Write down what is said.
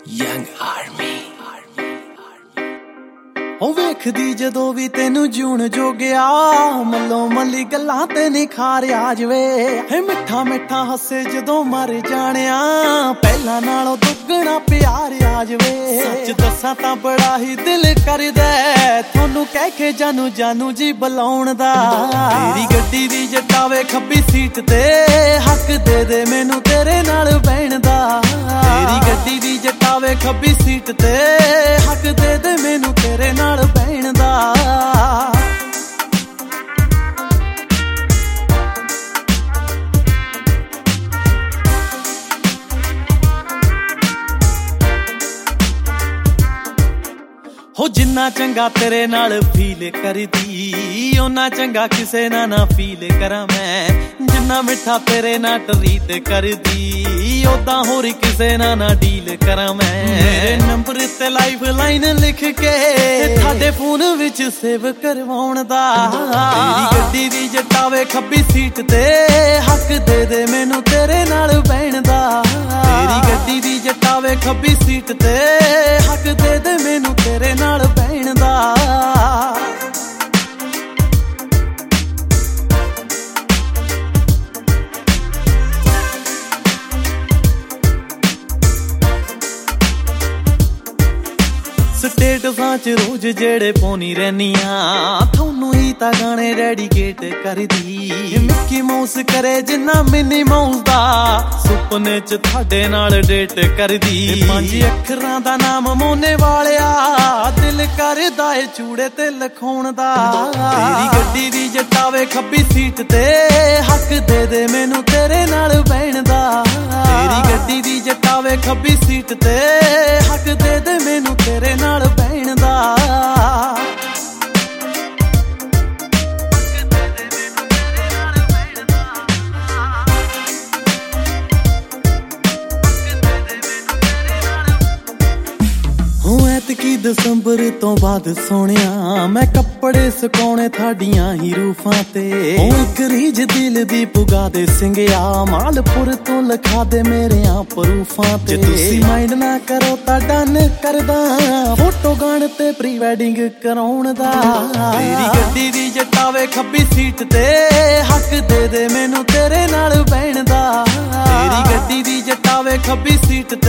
Young Army ਉਹ ਵੇਖਦੀ ਜਦੋਂ ਵੀ ਤੈਨੂੰ ਜੂਣ ਜੋਗਿਆ ਮੱਲੋ ਮੱਲੀ ਗੱਲਾਂ ਤੇ ਨਿਖਾਰ ਆ ਜਵੇ ਹੇ ਮਿੱਠਾ ਮਿੱਠਾ ਹੱਸੇ ਜਦੋਂ ਮਰ ਜਾਣਿਆ ਪਹਿਲਾਂ ਨਾਲੋਂ ਦੁੱਗਣਾ ਪਿਆਰ ਆ ਜਵੇ ਸੱਚ ਦੱਸਾਂ ਤਾਂ ਬੜਾ ਹੀ ਦਿਲ ਕਰਦਾ ਤੁਹਾਨੂੰ ਕਹਿ ਕੇ ਜਾਨੂ ਜਾਨੂ ਜੀ ਬੁਲਾਉਣ ਦਾ ਤੇਰੀ ਗੱਡੀ ਦੀ ਜਟਾਵੇ ਖੱਬੀ ਸੀਟ ਤੇ ਹੱਕ ਦੇ ਦੇ ਮੈਨੂੰ ਤੇਰੇ ਨਾਲ ਬਹਿਣ ਦਾ ਤੇਰੀ ਗੱਡੀ ਦੀ ਜਟਾਵੇ ਖੱਬੀ ਸੀਟ ਤੇ ਹੱਕ ਦੇ ਦੇ ਮੈਨੂੰ ਤੇਰੇ ਨਾਲ ਬਹਿਣ ਦਾ ਹੋ ਜਿੰਨਾ ਚੰਗਾ ਤੇਰੇ ਨਾਲ ਫੀਲ ਕਰਦੀ ਓਨਾ ਚੰਗਾ ਕਿਸੇ ਨਾਲ ਨਾ ਫੀਲ ਕਰਾਂ ਮੈਂ ਜਿੰਨਾ ਮਿੱਠਾ ਤੇਰੇ ਨਾਲ ਟਰੀਟ ਕਰਦੀ ਓਦਾਂ ਹੋਰ ਕਿਸੇ ਨਾਲ ਨਾ ਡੀਲ ਕਰਾਂ ਮੈਂ ਮੇਰੇ ਨੰਬਰ ਤੇ ਲਾਈਫ ਲਾਈਨ ਲਿਖ ਕੇ ਤੁਹਾਡੇ ਫੋਨ ਵਿੱਚ ਸੇਵ ਕਰਵਾਉਣ ਦਾ ਤੇਰੀ ਗੱਡੀ ਦੀ ਜਟਾਵੇ ਖੱਬੀ ਸੀਟ ਤੇ ਹੱਕ ਦੇ ਦੇ ਮੈਨੂੰ ਤੇਰੇ ਨਾਲ ਬਹਿਣ ਦਾ ਤੇਰੀ ਗੱਡੀ ਦੀ ਜਟਾਵੇ ਖੱਬੀ ਸੀਟ ਤੇ ਹੱਕ ਦੇ ਦੇ ਮੈਨੂੰ ਤੇਰੇ ਨਾਲ ਬਹਿਣ ਦਾ ਸਟੇਟਸਾਂ ਚ ਰੋਜ਼ ਜਿਹੜੇ ਪਾਉਣੀ ਰਹਿਨੀਆਂ ਤੁਹਾਨੂੰ ਹੀ ਤਾਂ ਗਾਣੇ ਡੈਡੀਕੇਟ ਕਰਦੀ ਮਿੱਕੀ ਮਾਊਸ ਕਰੇ ਜਿੰਨਾ ਮਿਨੀ ਮਾਊਸ ਦਾ ਸੁਪਨੇ ਚ ਤੁਹਾਡੇ ਨਾਲ ਡੇਟ ਕਰਦੀ 5 ਅੱਖਰਾਂ ਦਾ ਨਾਮ ਮੋਨੇ ਵਾਲਿਆ ਦਿਲ ਕਰਦਾ ਏ ਚੂੜੇ ਤੇ ਲਿਖਾਉਣ ਦਾ ਤੇਰੀ ਗੱਡੀ ਦੀ ਜਟਾਵੇ ਖੱਬੀ ਸੀਟ ਤੇ ਹੱਕ ਦੇ ਦੇ ਮੈਨੂੰ ਤੇਰੇ ਨਾਲ ਬਹਿਣ ਦਾ ਤੇਰੀ ਗੱਡੀ ਦੀ ਜਟਾਵੇ ਖੱਬੀ ਸੀਟ ਤੇ ਹੱਕ ਦੇ ਦੇ ਮੈਨੂੰ ਤੇਰੇ ਨਾਲ ਬਹਿਣ ਦਾ ਐਤਕੀ ਦਸੰਬਰ ਤੋਂ ਬਾਅਦ ਸੋਹਣਿਆ ਮੈਂ ਕੱਪੜੇ ਸੁਕਾਉਣੇ ਤੁਹਾਡੀਆਂ ਹੀ ਰੂਫਾਂ ਤੇ ਉਹ ਇੱਕ ਰੀਝ ਦਿਲ ਦੀ ਪੁਗਾ ਦੇ ਸਿੰਘਿਆ ਮਾਲਪੁਰ ਤੋਂ ਲਿਖਾ ਦੇ ਮੇਰਿਆਂ ਪ੍ਰੂਫਾਂ ਤੇ ਜੇ ਤੁਸੀਂ ਮਾਈਂਡ ਨਾ ਕਰੋ ਤਾਂ ਡਨ ਕਰਦਾ ਫੋਟੋ ਗਾਣ ਤੇ ਪ੍ਰੀ ਵੈਡਿੰਗ ਕਰਾਉਣ ਦਾ ਤੇਰੀ ਗੱਡੀ ਦੀ ਜਟਾਵੇ ਖੱਬੀ ਸੀਟ ਤੇ ਹੱਕ ਦੇ ਦੇ ਮੈਨੂੰ ਤੇਰੇ ਨਾਲ ਬਹਿਣ ਦਾ ਤੇਰੀ ਗੱਡੀ ਦੀ ਜਟਾਵੇ ਖੱਬੀ ਸੀਟ